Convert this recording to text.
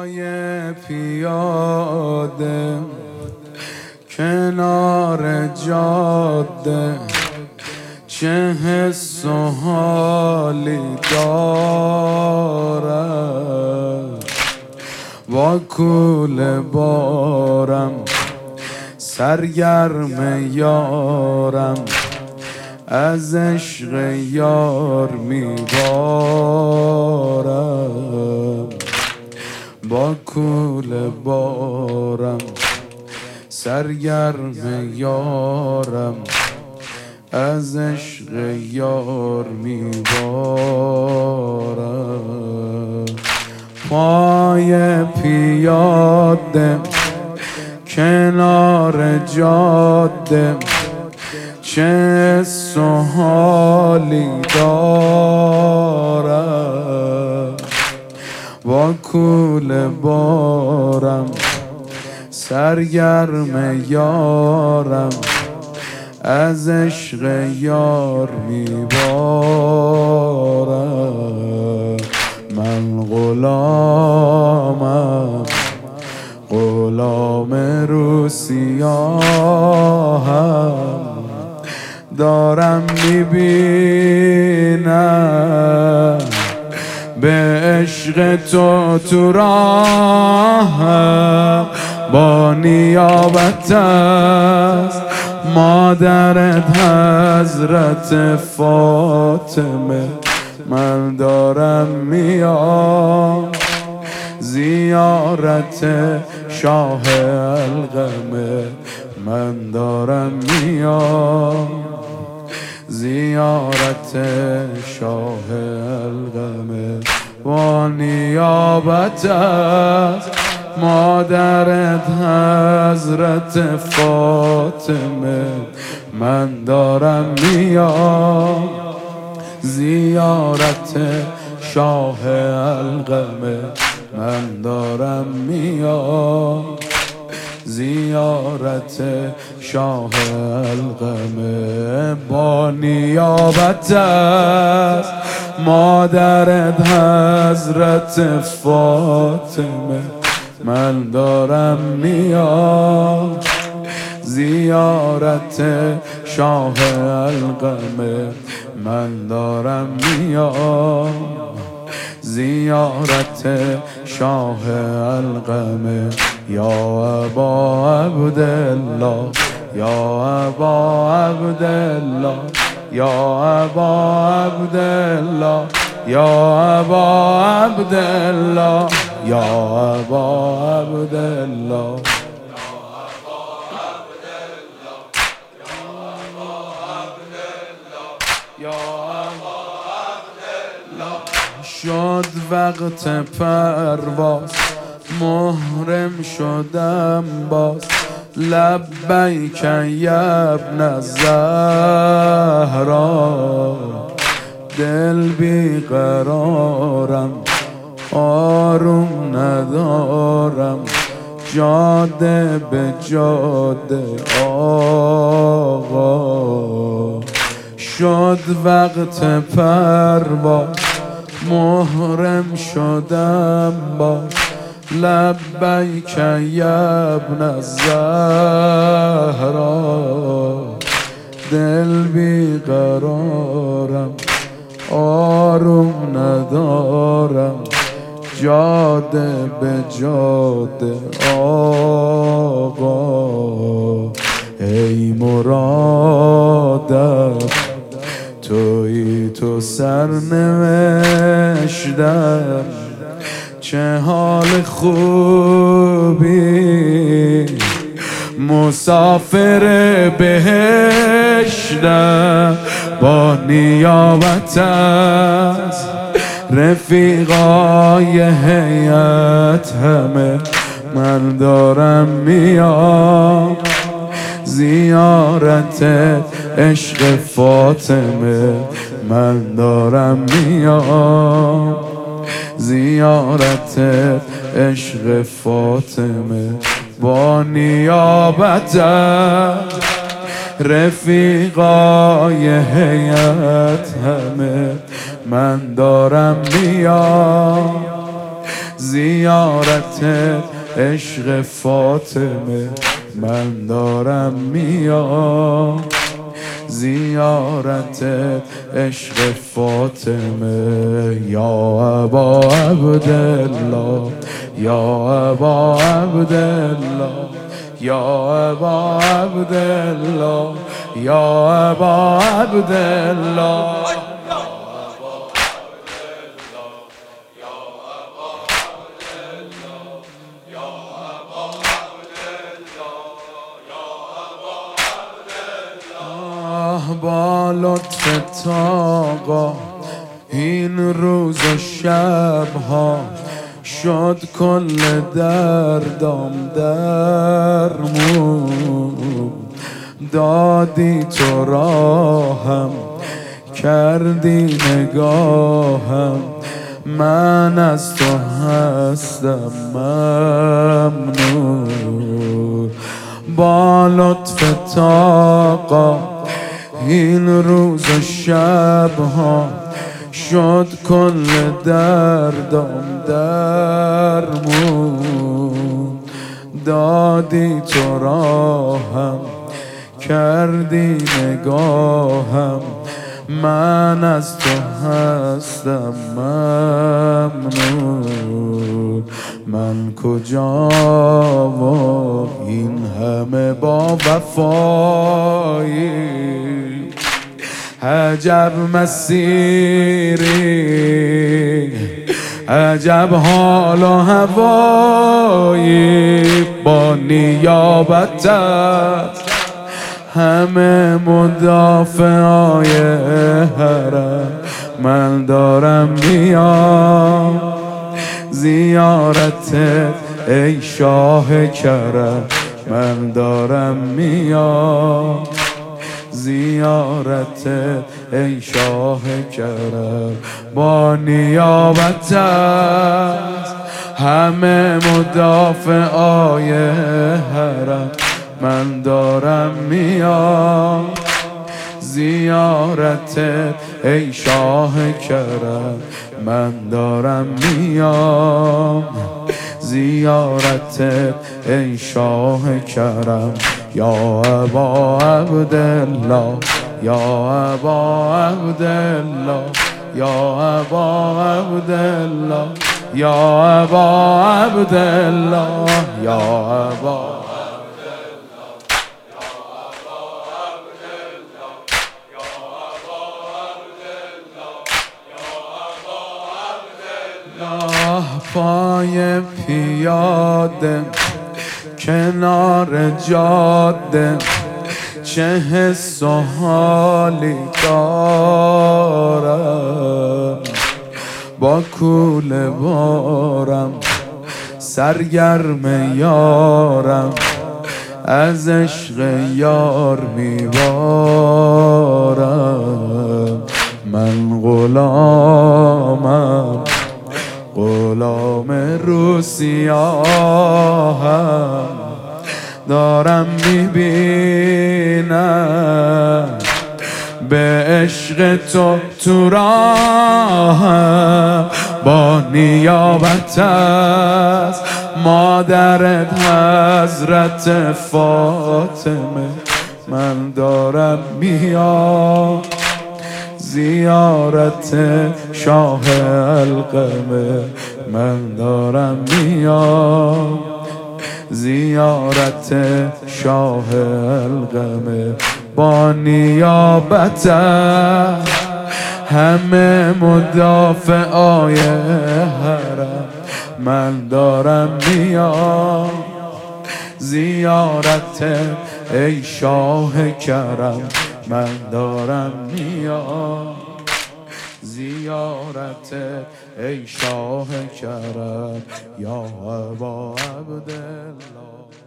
پای پیاده کنار جاده چه حس و حالی دارم، با کوله بارم سرگرم یارم، از عشق یار میبارم، با کوله بارم سرگرم یارم، از عشق یار میبارم. پای پیاده کنار جاده چه حس و حالی دارم، با کوله بارم سرگرم یارم، از عشق یار میبارم. من غلامم، غلام روسیاهم، دارم میبینم به عشق تو راهم، با نیابت از مادرت حضرت فاطمه من دارم میام زیارت شاه القمه، من دارم میام زیارت شاه القمه، با نیابت از مادرت حضرت فاطمه من دارم میام زیارت شاه القمه، من دارم میام زیارت شاه القمه، با نیابت از مادرت حضرت فاطمه من دارم میام زیارت شاه القمه، من دارم میام زیارت شاه القمه. یا ابا عبدالله، یا ابا عبدالله، یا ابا عبدالله، یا ابا عبدالله، یا ابا عبدالله. شد وقت پرواز محرم شدم باز، لبیک یا ابن الزهرا، دل بی قرارم آروم ندارم، جاده به جاده آقا. شد وقت پرواز محرم شدم باز، لبیک یا ابن الزهرا، دل بی قرارم آروم ندارم، جاده به جاده آقا. ای مرادم تویی تو سرنوشتم، چه حال خوبی مسافر بهشتم، با نیابت از رفیقای هیئت همه من دارم میام زیارت عشق فاطمه، من دارم میام زیارت عشق فاطمه، با نیابت رفیقای هیئت همه من دارم میام زیارت عشق فاطمه من دارم میام، زیارت عشق فاطمه. یا ابا عبدالله، یا ابا عبدالله، یا ابا عبدالله، یا ابا عبدالله. با لطف آقا این روز و شبها شد کل دردم درمون، دادی تو راهم کردی نگاهم، من از تو هستم ممنون. با لطف آقا این روز و شبها شد کل دردم درمون، دادی تو راهم کردی نگاهم، من از تو هستم ممنون. من کجا و این همه با وفایی، عجب مسیری، عجب حال و هوایی، با نیابتت همه مدافعای حرم من دارم میام، زیارتت ای شاه کرم من دارم میام، زیارتت ای شاه کرم. با نیابتت همه مدافعای حرم من دارم میام، زیارتت ای شاه کرم من دارم میام، زیارتت ای شاه کرم. یا ابا عبدالله، یا ابا عبدالله، یا ابا عبدالله، یا ابا عبدالله، یا ابا پای پیاده کنار جاده چه حس و حالی دارم، با کوله بارم سرگرم یارم، از عشق یار میبارم. من غلامم، غلام روسیاهم، دارم میبینم به عشق تو راهم، با نیابت از مادرت حضرت فاطمه من دارم میام، زیارت شاه القمه من دارم میام، زیارت شاه القمه. با نیابت همه مدافعای حرم من دارم میام، زیارت ای شاه کرم من دارم میام، زیارت ای شاه کرم. یا ابا عبدالله.